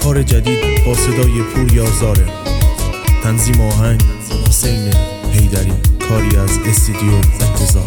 بهار جدید با صدای پوری آزاره. تنظیم آهنگ حسین حیدری، کاری از استودیو انتظار.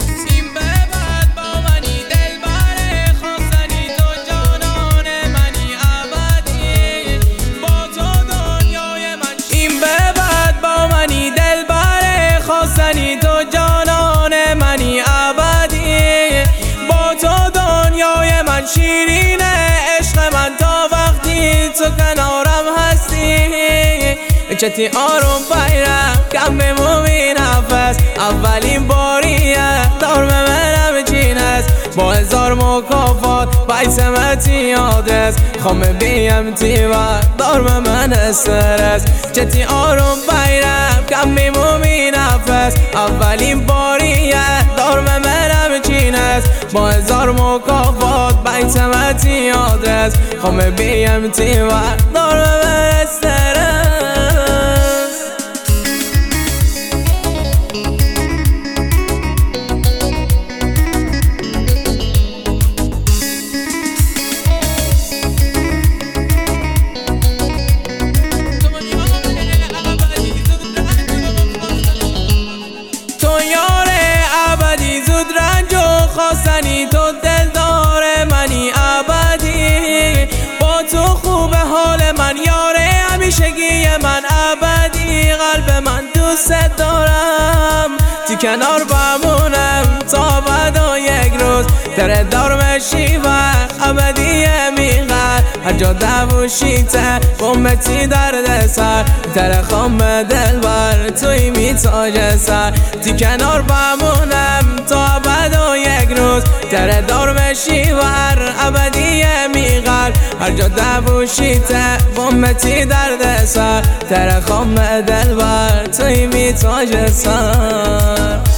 تو جانان منی ابدی، با تو دنیای من شیرینه، عشق من تا وقتی تو کنارم هستی. چتی آروم پیرم کم بمومی نفس، اولین باریه دار به منم چین است، با 1000 مکافات بایسمتی یادست، خامه بیم تیوه دار به من استرس. چتی آروم پیرم کم بمومی نفس، اولین باریه دار به منم چین است، با 1000 مکافات بایسمتی یادست، خامه بیم تیوه دار به من استرس. خواستنی تو دلدار منی ابدی، با تو خوب حال من یاره همیشگی من ابدی، قلب من دوست دارم تو کنار بمونم تا بعد یک روز، تره دار مشی و ابدی میغر، هر جا دوشیته بومتی درد سر، تره خام دل بر توی میتاج سر، تو کنار بمونم تا بعد یک روز، تره دار مشی ور ابدی میغر، هر جا دوشیته بومتی درد سر، تره خام دل بر توی میتاج سر.